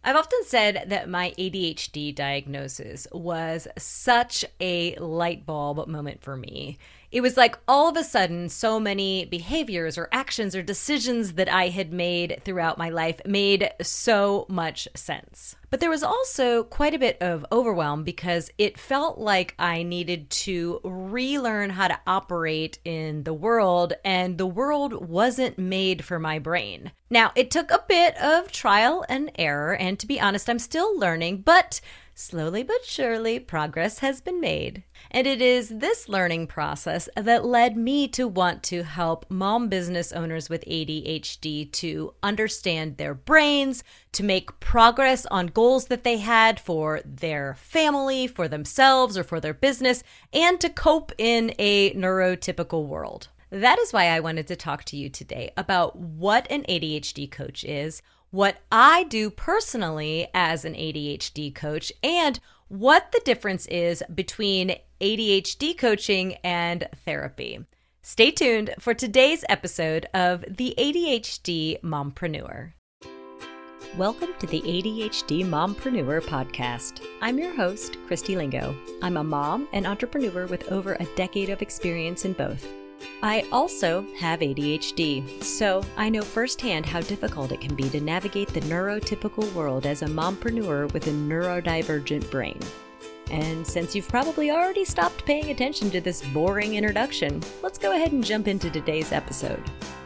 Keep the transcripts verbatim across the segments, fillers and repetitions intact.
I've often said that my A D H D diagnosis was such a light bulb moment for me. It was like all of a sudden, so many behaviors or actions or decisions that I had made throughout my life made so much sense. But there was also quite a bit of overwhelm because it felt like I needed to relearn how to operate in the world, and the world wasn't made for my brain. Now, it took a bit of trial and error, and to be honest, I'm still learning, but slowly but surely, progress has been made. And it is this learning process that led me to want to help mom business owners with A D H D to understand their brains, to make progress on goals that they had for their family, for themselves, or for their business, and to cope in a neurotypical world. That is why I wanted to talk to you today about what an A D H D coach is, what I do personally as an A D H D coach, and what the difference is between A D H D coaching and therapy. Stay tuned for today's episode of the A D H D Mompreneur. Welcome to the A D H D Mompreneur podcast. I'm your host, Christy Lingo. I'm a mom and entrepreneur with over a decade of experience in both. I also have A D H D, so I know firsthand how difficult it can be to navigate the neurotypical world as a mompreneur with a neurodivergent brain. And since you've probably already stopped paying attention to this boring introduction, let's go ahead and jump into today's episode.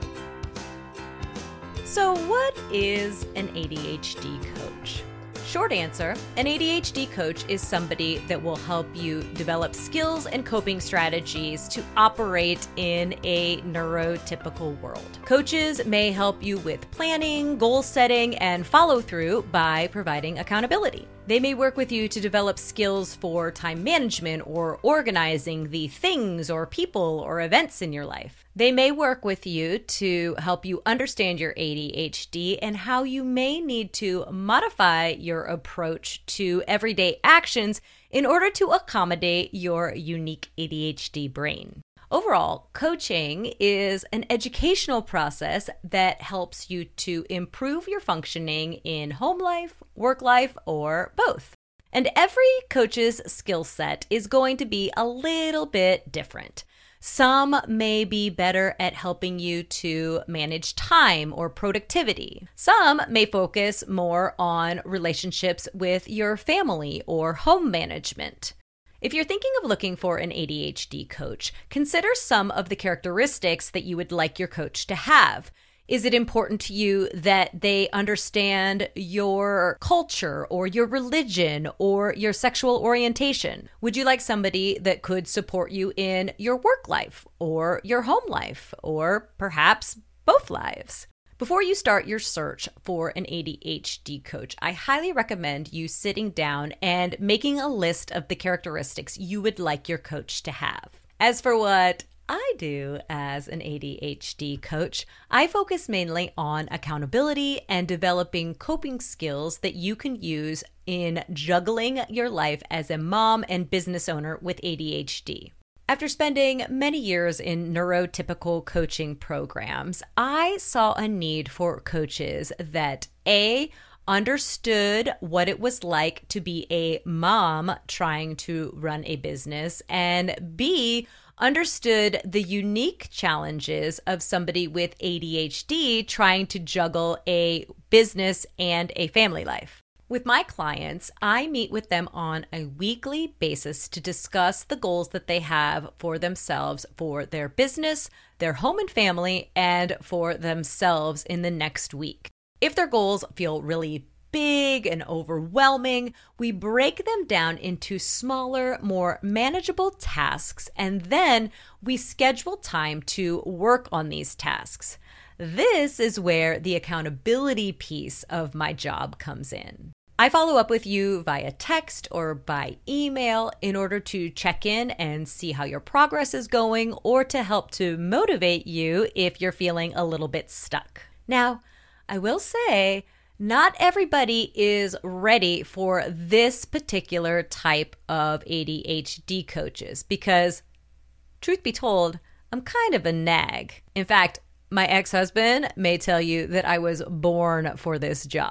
So what is an A D H D coach? Short answer, an A D H D coach is somebody that will help you develop skills and coping strategies to operate in a neurotypical world. Coaches may help you with planning, goal setting, and follow through by providing accountability. They may work with you to develop skills for time management or organizing the things or people or events in your life. They may work with you to help you understand your A D H D and how you may need to modify your approach to everyday actions in order to accommodate your unique A D H D brain. Overall, coaching is an educational process that helps you to improve your functioning in home life, work life, or both. And every coach's skill set is going to be a little bit different. Some may be better at helping you to manage time or productivity. Some may focus more on relationships with your family or home management. If you're thinking of looking for an A D H D coach, consider some of the characteristics that you would like your coach to have. Is it important to you that they understand your culture or your religion or your sexual orientation? Would you like somebody that could support you in your work life or your home life or perhaps both lives? Before you start your search for an A D H D coach, I highly recommend you sitting down and making a list of the characteristics you would like your coach to have. As for what I do as an A D H D coach, I focus mainly on accountability and developing coping skills that you can use in juggling your life as a mom and business owner with A D H D. After spending many years in neurotypical coaching programs, I saw a need for coaches that A, understood what it was like to be a mom trying to run a business, and B, understood the unique challenges of somebody with A D H D trying to juggle a business and a family life. With my clients, I meet with them on a weekly basis to discuss the goals that they have for themselves, for their business, their home and family, and for themselves in the next week. If their goals feel really big and overwhelming, we break them down into smaller, more manageable tasks, and then we schedule time to work on these tasks. This is where the accountability piece of my job comes in. I follow up with you via text or by email in order to check in and see how your progress is going or to help to motivate you if you're feeling a little bit stuck. Now, I will say, not everybody is ready for this particular type of A D H D coaches because, truth be told, I'm kind of a nag. In fact, my ex-husband may tell you that I was born for this job.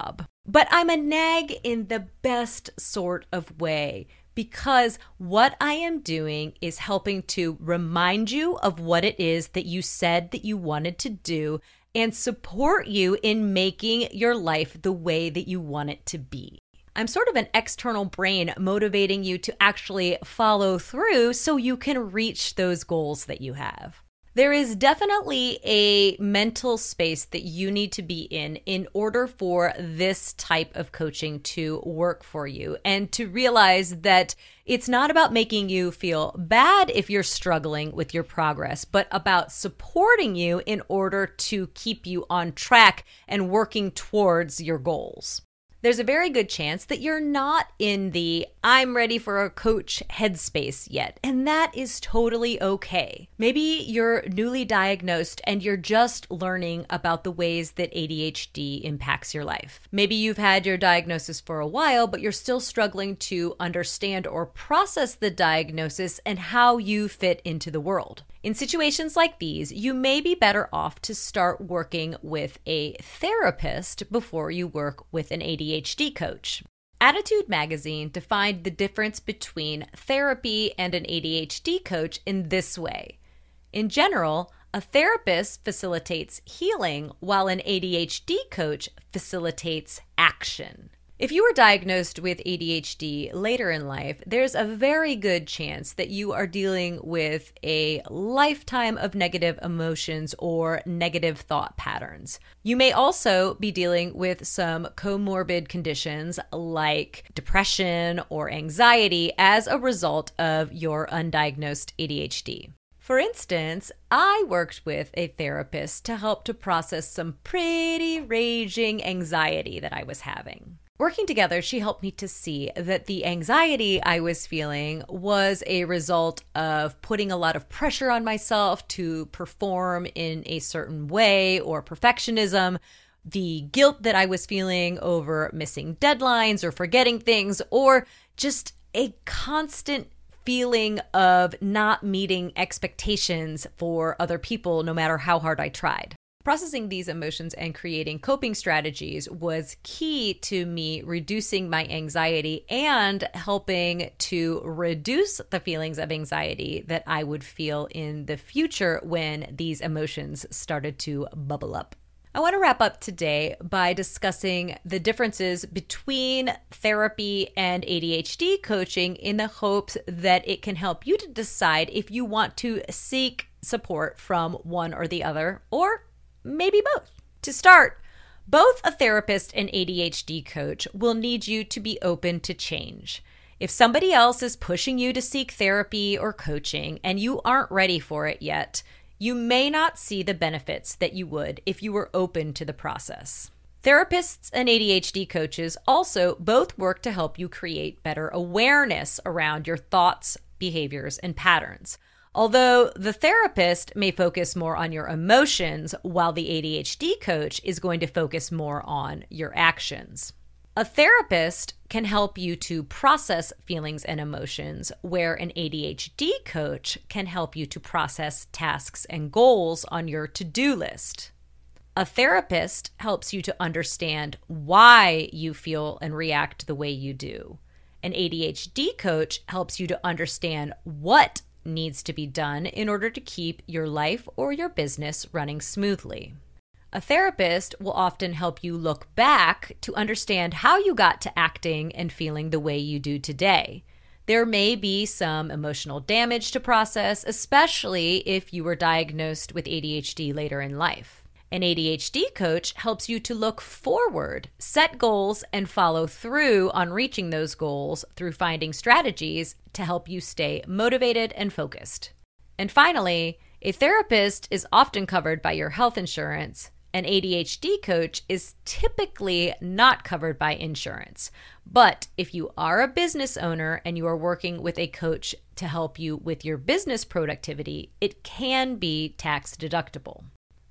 But I'm a nag in the best sort of way, because what I am doing is helping to remind you of what it is that you said that you wanted to do and support you in making your life the way that you want it to be. I'm sort of an external brain motivating you to actually follow through so you can reach those goals that you have. There is definitely a mental space that you need to be in in order for this type of coaching to work for you, and to realize that it's not about making you feel bad if you're struggling with your progress, but about supporting you in order to keep you on track and working towards your goals. There's a very good chance that you're not in the I'm ready for a coach headspace yet, and that is totally okay. Maybe you're newly diagnosed and you're just learning about the ways that A D H D impacts your life. Maybe you've had your diagnosis for a while, but you're still struggling to understand or process the diagnosis and how you fit into the world. In situations like these, you may be better off to start working with a therapist before you work with an A D H D coach. Attitude Magazine defined the difference between therapy and an A D H D coach in this way. In general, a therapist facilitates healing, while an A D H D coach facilitates action. If you were diagnosed with A D H D later in life, there's a very good chance that you are dealing with a lifetime of negative emotions or negative thought patterns. You may also be dealing with some comorbid conditions like depression or anxiety as a result of your undiagnosed A D H D. For instance, I worked with a therapist to help to process some pretty raging anxiety that I was having. Working together, she helped me to see that the anxiety I was feeling was a result of putting a lot of pressure on myself to perform in a certain way, or perfectionism, the guilt that I was feeling over missing deadlines or forgetting things, or just a constant feeling of not meeting expectations for other people no matter how hard I tried. Processing these emotions and creating coping strategies was key to me reducing my anxiety and helping to reduce the feelings of anxiety that I would feel in the future when these emotions started to bubble up. I want to wrap up today by discussing the differences between therapy and A D H D coaching in the hopes that it can help you to decide if you want to seek support from one or the other, or maybe both. To start, both a therapist and A D H D coach will need you to be open to change. If somebody else is pushing you to seek therapy or coaching and you aren't ready for it yet, you may not see the benefits that you would if you were open to the process. Therapists and A D H D coaches also both work to help you create better awareness around your thoughts, behaviors, and patterns. Although the therapist may focus more on your emotions, while the A D H D coach is going to focus more on your actions. A therapist can help you to process feelings and emotions, where an A D H D coach can help you to process tasks and goals on your to-do list. A therapist helps you to understand why you feel and react the way you do. An A D H D coach helps you to understand what needs to be done in order to keep your life or your business running smoothly. A therapist will often help you look back to understand how you got to acting and feeling the way you do today. There may be some emotional damage to process, especially if you were diagnosed with A D H D later in life. An A D H D coach helps you to look forward, set goals, and follow through on reaching those goals through finding strategies to help you stay motivated and focused. And finally, a therapist is often covered by your health insurance. An A D H D coach is typically not covered by insurance. But if you are a business owner and you are working with a coach to help you with your business productivity, it can be tax deductible.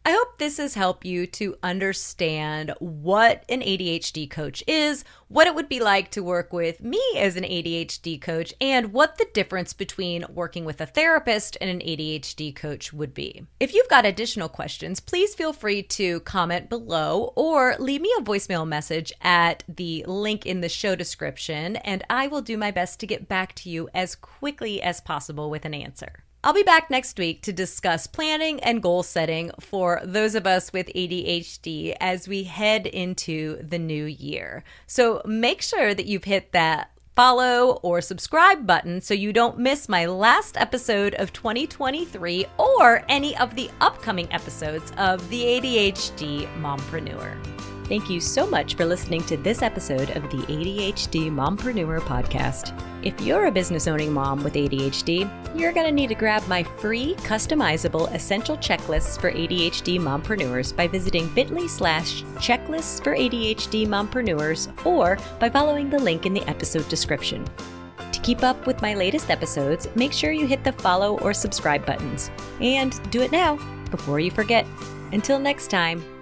I hope this has helped you to understand what an A D H D coach is, what it would be like to work with me as an A D H D coach, and what the difference between working with a therapist and an A D H D coach would be. If you've got additional questions, please feel free to comment below or leave me a voicemail message at the link in the show description, and I will do my best to get back to you as quickly as possible with an answer. I'll be back next week to discuss planning and goal setting for those of us with A D H D as we head into the new year. So make sure that you've hit that follow or subscribe button so you don't miss my last episode of twenty twenty-three or any of the upcoming episodes of the A D H D Mompreneur. Thank you so much for listening to this episode of the A D H D Mompreneur podcast. If you're a business owning mom with A D H D, you're going to need to grab my free customizable essential checklists for A D H D mompreneurs by visiting bit.ly slash checklists for A D H D mompreneurs or by following the link in the episode description. To keep up with my latest episodes, make sure you hit the follow or subscribe buttons. And do it now before you forget. Until next time,